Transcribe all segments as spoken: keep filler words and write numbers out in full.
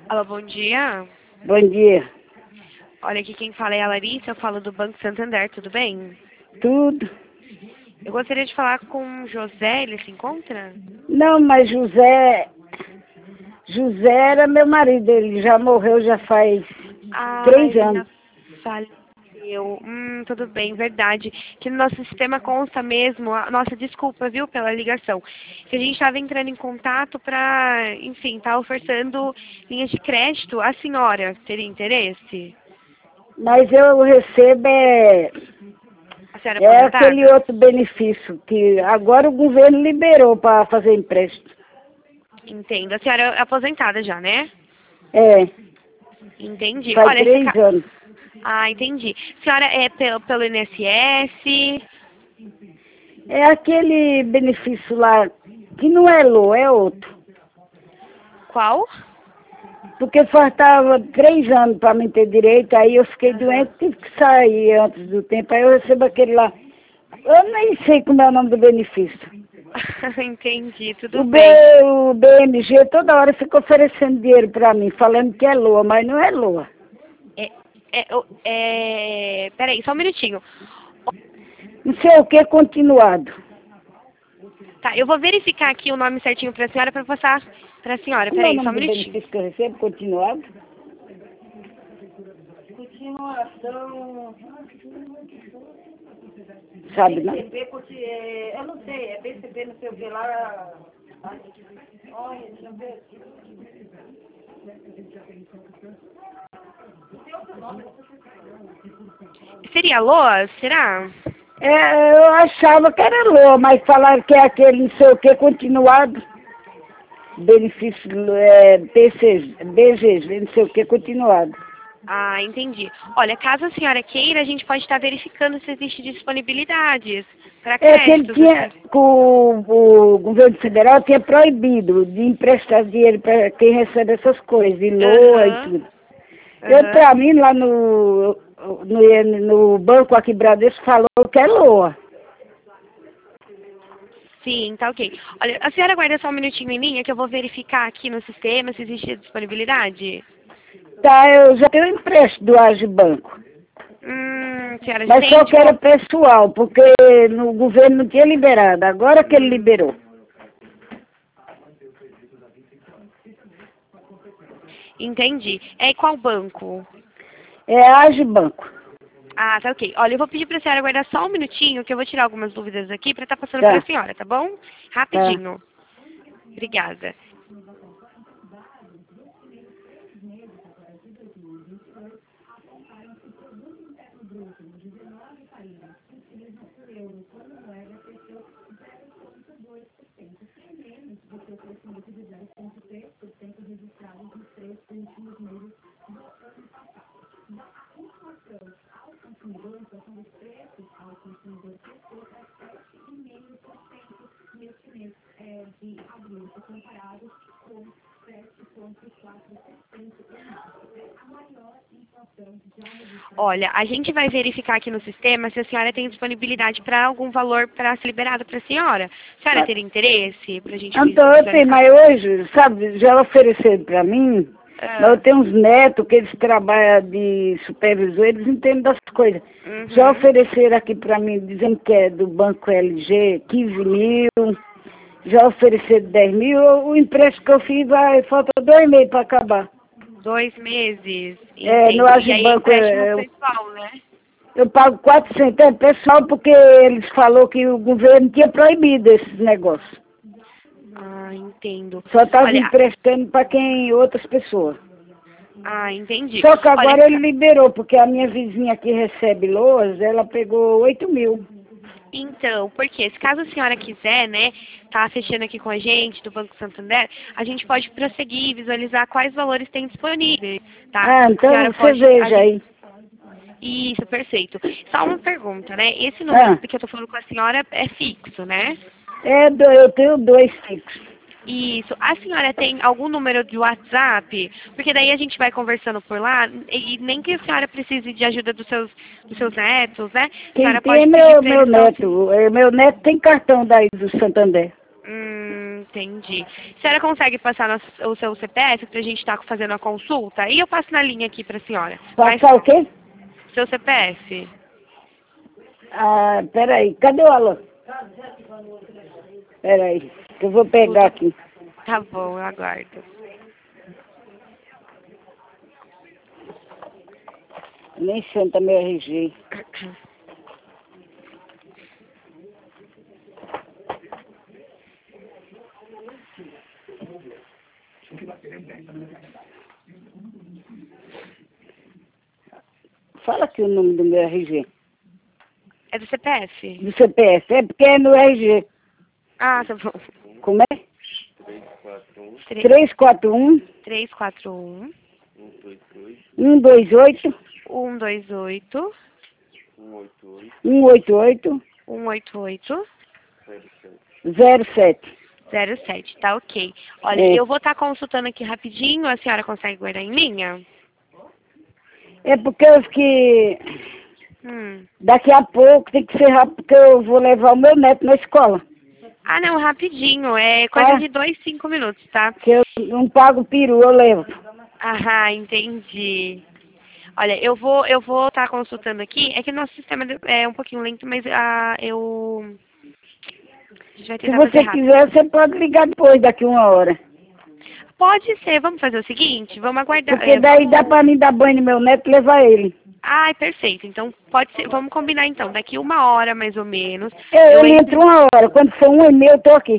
Alô, bom dia. Bom dia. Olha, aqui quem fala é a Larissa, eu falo do Banco Santander, tudo bem? Tudo? Eu gostaria de falar com o José, ele se encontra? Não, mas José... José era meu marido, ele já morreu já faz Ah, três ele anos. já faleceu. Hum, tudo bem, verdade. Que no nosso sistema consta mesmo, a- nossa, desculpa, viu, pela ligação, que a gente estava entrando em contato para, enfim, tá ofertando linhas de crédito. A senhora teria interesse? Mas eu recebo é, A senhora é é aquele aposentada? outro benefício que agora o governo liberou para fazer empréstimo. Entendo. A senhora é aposentada já, né? É, Entendi. faz Olha, esse três ca... anos. Ah, entendi. A senhora é pelo, pelo I N S S? É aquele benefício lá que não é Lô, é outro. Qual? Porque faltava três anos para me ter direito, aí eu fiquei Aham. doente, tive que sair antes do tempo, aí eu recebo aquele lá. Eu nem sei como é o nome do benefício. Entendi, O, tudo B, bem. o B M G toda hora fica oferecendo dinheiro para mim, falando que é Lua, mas não é Lua. É, é, o- é... Peraí, só um minutinho. Não sei o que continuado. Tá, eu vou verificar aqui o nome certinho para a senhora para passar para a senhora. Como é o Peraí, só nome um do minutinho. benefício que eu recebo? Continuado? Continuação. Sabe, não? B C B, conti- é, eu não sei, é B C B, não sei o que lá. Olha, deixa eu ver. Seria Loa? Será? É, eu achava que era Lua, mas falaram que é aquele não sei o que continuado. Benefício é, B C G, B G G, não sei o que continuado. Ah, entendi. Olha, caso a senhora queira, a gente pode estar verificando se existe disponibilidades para É que ele créditos, tinha, assim. com o, o governo federal tinha proibido de emprestar dinheiro para quem recebe essas coisas, de Lua e Aham, tudo. Eu, aham. para mim, lá no, no, no banco aqui, Bradesco, falou que é Lua. Sim, tá ok. Olha, a senhora aguarda só um minutinho em linha que eu vou verificar aqui no sistema se existe disponibilidade. Tá, eu já tenho empréstimo do Agibanco, Hum, senhora, já mas tem só de que era qual... pessoal, porque no governo não tinha liberado, agora que ele Hum, liberou. entendi. É qual banco? É Agibanco. Ah, tá ok. Olha, eu vou pedir pra senhora aguardar só um minutinho que eu vou tirar algumas dúvidas aqui pra estar passando pra Tá, senhora, tá bom? tá. Rapidinho. Obrigada. Olha, a gente vai verificar aqui no sistema se a senhora tem disponibilidade para algum valor para ser liberado para a senhora. A senhora Ah, teria interesse para a gente então, eu tenho, visualizar? mas hoje, sabe, já ofereceram para mim, mas eu Ah, tenho uns netos que eles trabalham de supervisor, eles entendem das coisas. Já uhum. ofereceram aqui para mim, dizendo que é do Banco L G, quinze mil, já ofereceram dez mil, o empréstimo que eu fiz vai, falta dois meses para acabar. Dois meses, É, no entendo. E aí é Agibanco empréstimo é, eu, pessoal, né? eu pago quatrocentos, é pessoal, porque eles falaram que o governo tinha proibido esses negócios. Ah, entendo. Só estava Olha, emprestando para quem, outras pessoas. ah, entendi. Só que Olha, agora ele ca- liberou, porque a minha vizinha que recebe loas, ela pegou oito mil. então, porque se caso a senhora quiser, né, tá fechando aqui com a gente do Banco Santander, a gente pode prosseguir e visualizar quais valores tem disponíveis, tá? Ah, A então senhora você pode, a veja gente, aí. isso, perfeito. Só uma pergunta, né? Esse número Ah, que eu tô falando com a senhora é fixo, né? é, do- eu tenho dois fixos. Isso. A senhora tem algum número de WhatsApp? Porque daí a gente vai conversando por lá e e nem que a senhora precise de ajuda dos seus, dos seus netos, né? A Quem senhora tem é pode pedir meu, para meu eles auxiliarem. neto. É, meu neto tem cartão daí do Santander. Hum, Entendi. A senhora consegue passar no- o seu C P F pra gente estar fazendo a consulta? E eu passo na linha aqui pra senhora. Mas Passar o quê? seu C P F. Ah, peraí, cadê o Alan? Peraí, que eu vou pegar aqui. Tá bom, eu aguardo. Nem senta meu R G. Fala aqui o nome do meu R G. É do C P F? Do C P F. É porque é no R G. Ah, tá bom. Como é? Tre- três quatro um, três quatro um, um dois oito, um dois oito, um oito oito, um oito oito, zero sete. zero sete. Tá ok. Olha, É. eu vou estar consultando aqui rapidinho. A senhora consegue guardar em linha? É porque eu fiquei... Hum. Daqui a pouco tem que ser rápido, porque eu vou levar o meu neto na escola. Ah, não, rapidinho. É coisa Ah. de dois, cinco minutos, tá? Que eu não pago peru, eu levo. Ah, entendi. Olha, eu vou eu vou estar consultando aqui. É que nosso sistema é um pouquinho lento, mas ah, eu... A gente vai Se tentar fazer você rápido. quiser, você pode ligar depois, daqui uma hora. Pode ser. Vamos fazer o seguinte? Vamos aguardar. Porque é, daí vamos... dá pra mim dar banho no meu neto e levar ele. Ai, perfeito. Então, pode ser. Vamos combinar, então. Daqui uma hora, mais ou menos. Eu, Eu ele entro... entra uma hora. Quando for uma e meia, eu tô aqui.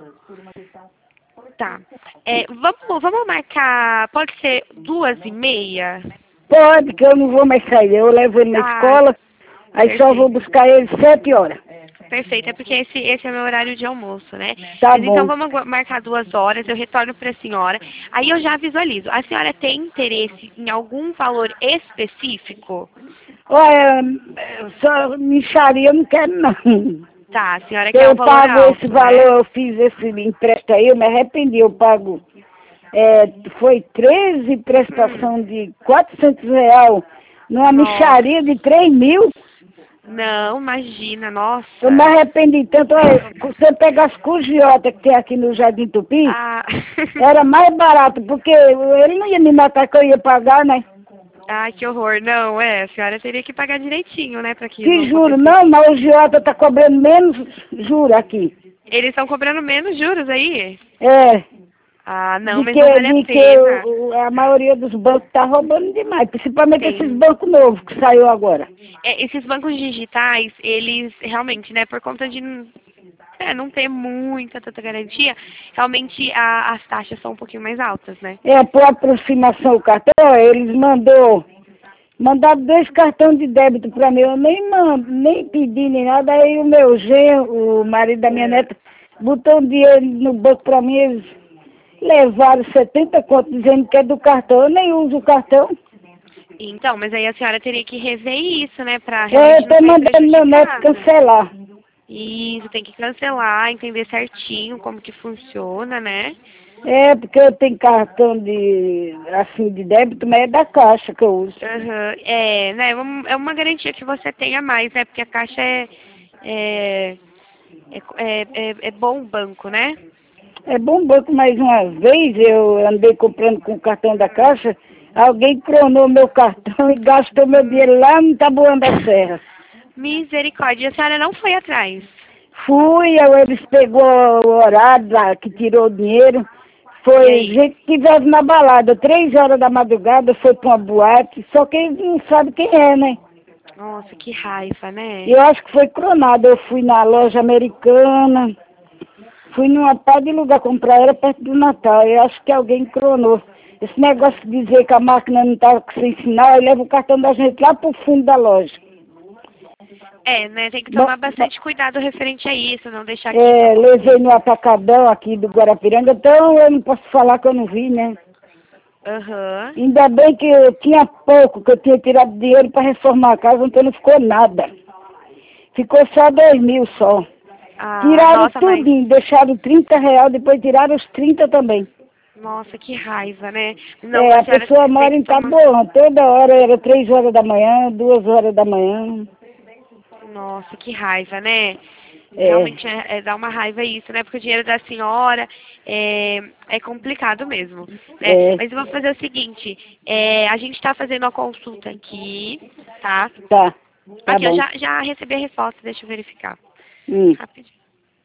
Tá. É, vamos, vamos marcar... Pode ser duas e meia? Pode, que eu não vou mais sair. Eu levo ele na Ah, escola, aí só perfeito. vou buscar ele sete horas. Perfeito, é porque esse, esse é o meu horário de almoço, né? Tá Mas então bom. vamos agu- marcar duas horas, eu retorno para a senhora. Aí eu já visualizo. A senhora tem interesse em algum valor específico? Olha, só mixaria eu não quero não. Tá, a senhora quer um Eu valor pago alto, esse né? valor, eu fiz esse empréstimo aí, eu me arrependi, eu pago. É, foi treze prestação de quatrocentos reais numa Nossa. mixaria de três mil. Não, imagina, nossa. Eu me arrependi tanto. Olha, você pega as cugiotas que tem aqui no Jardim Tupi, Ah. era mais barato, porque ele não ia me matar que eu ia pagar, né? Ai, que horror. Não, é, a senhora teria que pagar direitinho, né, para que Que não juro, acontecesse. não, mas o giota tá cobrando menos juro aqui. Eles estão cobrando menos juros aí? É. Ah, não, De mas que, não vale a de que pena. o- a maioria dos bancos tá roubando demais, principalmente Tem. esses bancos novos que saiu agora. É, esses bancos digitais, eles realmente, né, por conta de é, não ter muita, tanta garantia, realmente a- as taxas são um pouquinho mais altas, né? É, por aproximação o cartão, eles mandou, mandaram dois cartões de débito para mim, eu nem, mando, nem pedi nem nada, aí o meu genro, o marido da minha neta, botou um dinheiro no banco para mim, eles levaram setenta contos dizendo que é do cartão, eu nem uso o cartão. Então, mas aí a senhora teria que rever isso, né, pra Eu realmente não estou sair mandando meu neto prejudicada. cancelar. Isso, tem que cancelar, entender certinho como que funciona, né? É, porque eu tenho cartão de, assim, de débito, mas é da Caixa que eu uso. Aham, é, né, é uma- é uma garantia que você tenha mais, né, porque a Caixa é, é, é, é, é, é bom banco, né? É bom banco, mais uma vez eu andei comprando com o cartão da Caixa, alguém clonou meu cartão e gastou meu dinheiro lá no Taboão da Serra. Misericórdia, a senhora não foi atrás. Fui, aí eles pegou o horário lá que tirou o dinheiro. E Foi aí? gente que estivesse na balada, três horas da madrugada, foi para uma boate, só que eles não sabem quem é, né? Nossa, que raiva, né? Eu acho que foi clonado. Eu fui na loja americana, fui numa pá de lugar comprar, era perto do Natal. Eu acho que alguém clonou. Esse negócio de dizer que a máquina não estava sem sinal, aí leva o cartão da gente lá pro fundo da loja. É, né? Tem que Bom, tomar bastante cuidado referente a isso, não deixar que É, isso levei aconteça. no atacadão aqui do Guarapiranga, então eu não posso falar que eu não vi, né? Aham. Ainda bem que eu tinha pouco, que eu tinha tirado dinheiro para reformar a casa, então não ficou nada. Ficou só dois mil só. Ah, Tiraram nossa, mas... tudinho, deixaram trinta reais, depois tiraram os trinta também. Nossa, que raiva, né? Não, É, a senhora pessoa tem mora que em tomar... Taboão, toda hora era três horas da manhã, duas horas da manhã. Nossa, que raiva, né? É. Realmente é, é dá uma raiva isso, né? Porque o dinheiro da senhora é, é complicado mesmo. Né? É. Mas eu vou fazer o seguinte, é, a gente está fazendo a consulta aqui, tá? Tá. Tá Aqui, eu bom. já, já recebi a resposta, deixa eu verificar. Hum. Rapidinho.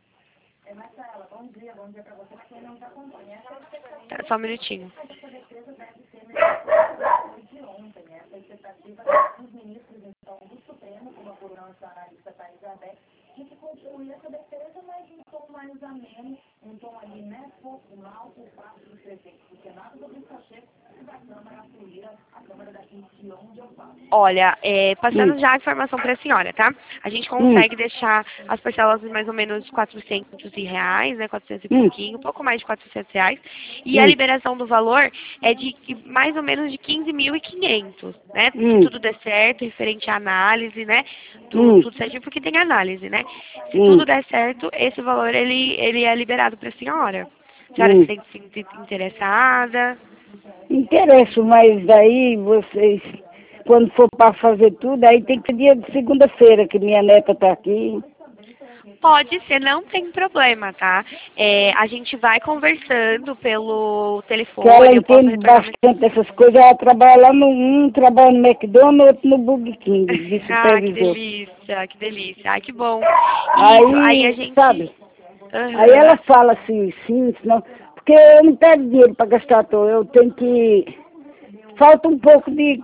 Tá, só um minutinho. Olha, é, passando Hum. já a informação para a senhora, tá? A gente Hum. consegue deixar as parcelas de mais ou menos quatrocentos reais, né? quatrocentos e Hum. pouquinho, um pouco mais de quatrocentos reais. E a Hum. liberação do valor é de que- mais ou menos de quinze mil e quinhentos, né? Se Hum. tudo der certo, referente à análise, né? Tudo, Hum. tudo certinho, porque tem análise, né? Se Hum. tudo der certo, esse valor ele, ele é liberado para a senhora. A senhora Hum. se sente interessada? Interesso, mas aí vocês, quando for para fazer tudo, aí tem que ser dia de segunda-feira, que minha neta tá aqui. Pode ser, não tem problema, tá? É, a gente vai conversando pelo Que ela telefone, eu posso entende retornar... uma- bastante dessas coisas, ela trabalha lá no, um trabalha no McDonald's, outro no Burger King, de Ah, que supervisor. delícia, que delícia. Ai, que bom. Isso, aí a Aí, gente... sabe, aí Aham. ela fala assim, sim, senão, porque eu não pego dinheiro para gastar à toa, eu tenho que, falta um pouco de